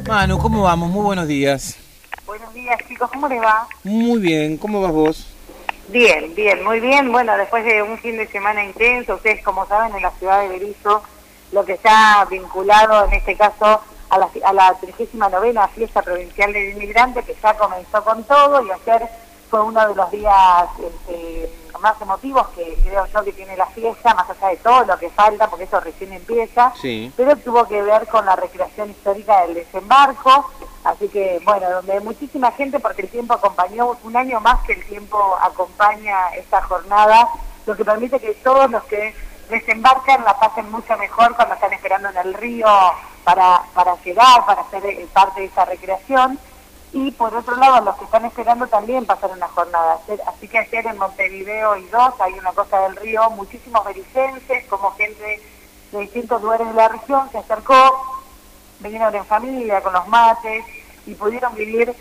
Manu, ¿cómo vamos? Muy buenos días. Buenos días, chicos, ¿cómo les va? Muy bien, ¿cómo vas vos? Bien, bien, muy bien. Bueno, después de un fin de semana intenso, ustedes como saben, en la ciudad de Berisso, lo que está vinculado en este caso a la 39ª Fiesta Provincial del Inmigrante, que ya comenzó con todo, y ayer fue uno de los días más emotivos que creo yo que tiene la fiesta, más allá de todo lo que falta, porque eso recién empieza, Sí. pero tuvo que ver con la recreación histórica del desembarco, así que, bueno, donde muchísima gente, porque el tiempo acompañó, un año más que el tiempo acompaña esta jornada, lo que permite que todos los que desembarcan la pasen mucho mejor cuando están esperando en el río para llegar, para ser parte de esa recreación. Y por otro lado, los que están esperando también pasaron una jornada. Así que ayer en Montevideo y hay una Costa del Río, muchísimos bericenses, como gente de distintos lugares de la región, se acercó, vinieron en familia, con los mates, y pudieron vivir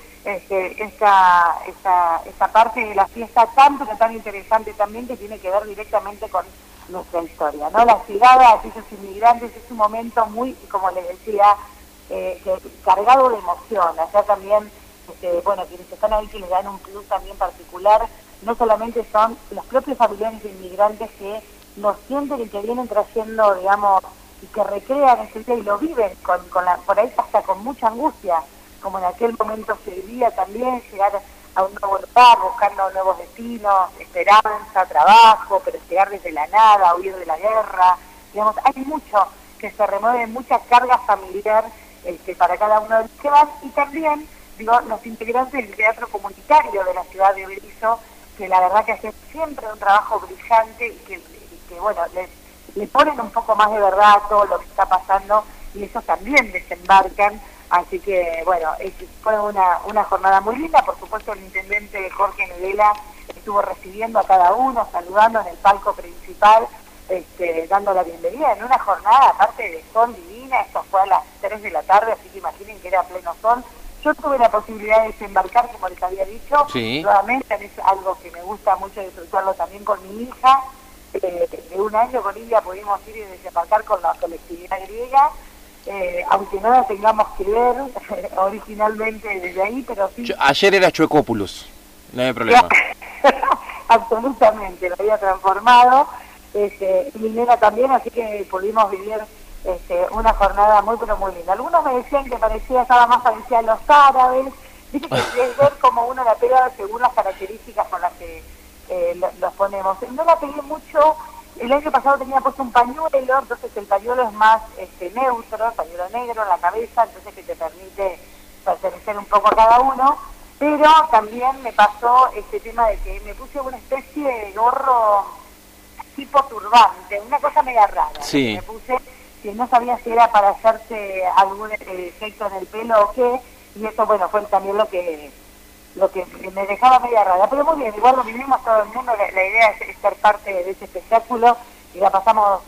esta parte de la fiesta tan, pero tan interesante también, que tiene que ver directamente con nuestra historia, ¿no? La llegada a aquellos inmigrantes es un momento muy, como les decía, cargado de emoción. Allá también, bueno, quienes están ahí, que les dan un plus también particular, no solamente son los propios familiares de inmigrantes que nos sienten y que vienen trayendo, digamos, y que recrean ese día y lo viven por ahí hasta con mucha angustia, como en aquel momento se vivía también, llegar a un nuevo lugar, buscando nuevos destinos, esperanza, trabajo, pero llegar desde la nada, huir de la guerra, digamos, hay mucho que se remueve, mucha carga familiar para cada uno de los que van, y también, digo, los integrantes del teatro comunitario de la ciudad de Berisso, que la verdad que hacen siempre un trabajo brillante y que bueno, le ponen un poco más de verdad a todo lo que está pasando, y ellos también desembarcan. Así que, bueno, fue una jornada muy linda. Por supuesto, el intendente Jorge Nedela estuvo recibiendo a cada uno, saludando en el palco principal, dando la bienvenida en una jornada, aparte de sol divina. Esto fue a las 3 de la tarde, así que imaginen que era pleno sol. Yo tuve la posibilidad de desembarcar, como les había dicho, Sí. nuevamente es algo que me gusta mucho disfrutarlo también con mi hija. De un año con ella pudimos ir y desembarcar con la colectividad griega, aunque no la tengamos que ver originalmente desde ahí, pero sí. Ayer era Chuecópulos, no hay problema. Absolutamente, lo había transformado, mi nena también, así que pudimos vivir una jornada muy, pero muy linda. Algunos me decían que estaba más parecida a los árabes, dice que es ver como uno la pega según las características con las que los ponemos. No la pegué mucho. El año pasado tenía puesto un pañuelo, entonces el pañuelo es más neutro, pañuelo negro en la cabeza, entonces que te permite pertenecer un poco a cada uno, pero también me pasó este tema de que me puse una especie de gorro tipo turbante, una cosa media rara. Sí. Me puse, que no sabía si era para hacerse algún efecto en el pelo o qué, y eso, bueno, fue también lo que me dejaba media rara, pero muy bien, igual lo vivimos todo el mundo. La idea es ser parte de ese espectáculo, y la pasamos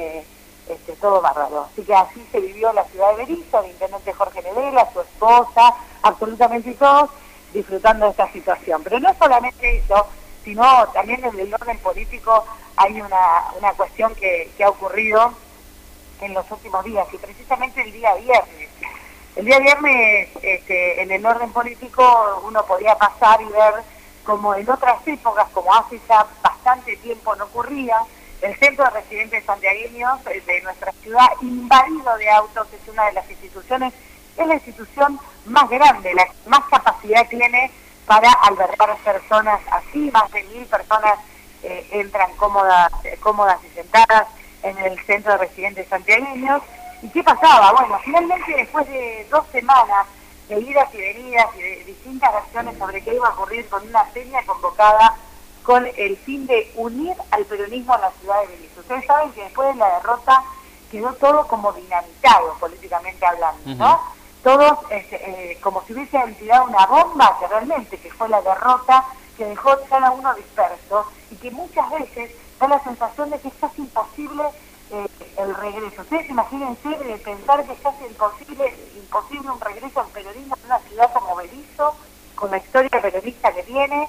todo bárbaro. Así que así se vivió la ciudad de Berisso, el intendente Jorge Nedela, su esposa, absolutamente todos disfrutando de esta situación. Pero no solamente eso, sino también desde el orden político hay una cuestión que ha ocurrido en los últimos días, y precisamente el día viernes. El día viernes, en el orden político, uno podía pasar y ver como en otras épocas, como hace ya bastante tiempo no ocurría, el centro de residentes santiagueños de nuestra ciudad invadido de autos. Es una de las instituciones, es la institución más grande, la que más capacidad tiene para albergar personas así. Más de 1000 personas entran cómodas y sentadas en el centro de residentes santiagueños. ¿Y qué pasaba? Bueno, finalmente, después de 2 semanas de idas y venidas y de distintas versiones sobre qué iba a ocurrir, con una peña convocada con el fin de unir al peronismo en la ciudad de Berisso. Ustedes saben que después de la derrota quedó todo como dinamitado, políticamente hablando, ¿no? Todos como si hubiesen tirado una bomba, que realmente que fue la derrota, que dejó cada uno disperso, y que muchas veces da la sensación de que es casi imposible el regreso. Ustedes imagínense de pensar que es casi imposible un regreso al peronismo en una ciudad como Berisso, con la historia peronista que tiene,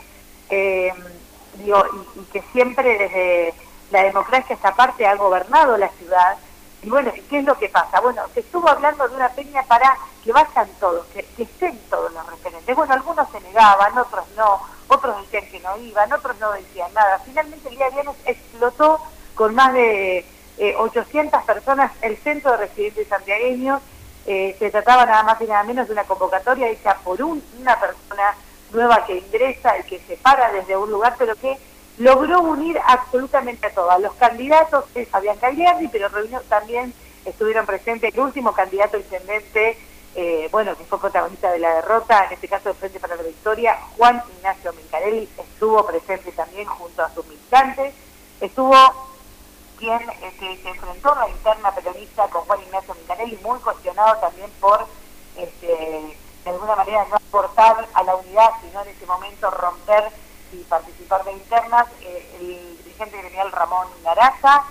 y que siempre desde la democracia esta parte ha gobernado la ciudad, Y bueno, ¿qué es lo que pasa? Bueno, se estuvo hablando de una peña para que vayan todos, que estén todos los referentes. Bueno, algunos se negaban, otros no, otros decían que no iban, otros no decían nada. Finalmente el día viernes explotó con más de 800 personas el centro de residentes santiagueños. Se trataba nada más y nada menos de una convocatoria hecha por una persona nueva que ingresa y que se para desde un lugar, pero que logró unir absolutamente a todas. Los candidatos es Fabián Cagliardi, pero también estuvieron presentes el último candidato a intendente, bueno, que fue protagonista de la derrota, en este caso de Frente para la Victoria, Juan Ignacio Mincarelli, estuvo presente también junto a sus militantes. Estuvo quien se enfrentó a la interna peronista con Juan Ignacio Mincarelli, muy cuestionado también por, de alguna manera, no aportar a la unidad, sino en ese momento romper y participar de internas. El dirigente gremial Ramón Garaza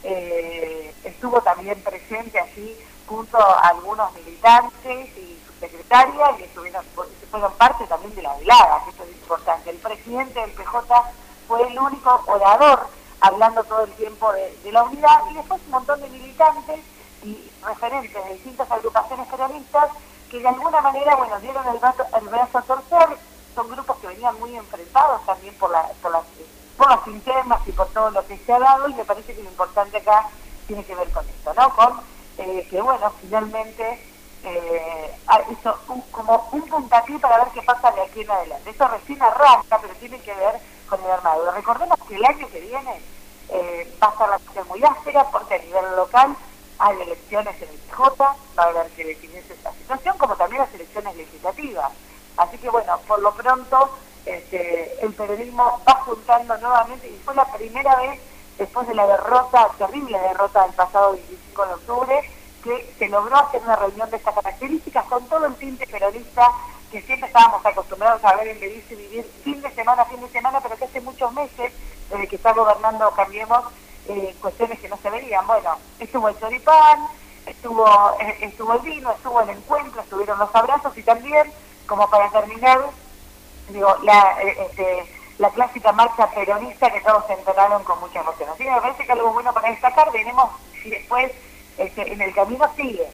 estuvo también presente allí junto a algunos militantes y su secretaria, y fueron parte también de la velada, que esto es importante. El presidente del PJ fue el único orador hablando todo el tiempo de la unidad, y después un montón de militantes y referentes de distintas agrupaciones peronistas que de alguna manera, bueno, dieron el brazo a torcer. Son grupos que venían muy enfrentados también por las internas y por todo lo que se ha dado, y me parece que lo importante acá tiene que ver con esto, ¿no? Con que, bueno, finalmente hizo como un puntapié para ver qué pasa de aquí en adelante. Esto recién arranca, pero tiene que ver con el armado. Recordemos que el año que viene va a estar la situación muy áspera, porque a nivel local hay elecciones en el PJ, va a haber que definirse esta situación, como también las elecciones legislativas. Así que bueno, por lo pronto el peronismo va juntando nuevamente, y fue la primera vez después de la derrota, terrible derrota del pasado 25 de octubre, que se logró hacer una reunión de estas características con todo el tinte peronista que siempre estábamos acostumbrados a ver en Belice vivir fin de semana, pero que hace muchos meses, desde que está gobernando Cambiemos, cuestiones que no se veían. Bueno, estuvo el choripán, estuvo el vino, estuvo el encuentro, estuvieron los abrazos, y también, como para terminar, digo, la clásica marcha peronista que todos se enteraron con mucha emoción. Así que me parece que algo bueno para destacar. Veremos si después en el camino sigue